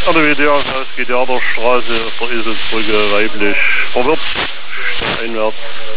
An der WDR-Kreis geht Jaderstraße auf der Eselsbrücke weiblich verwirrt, einwärts.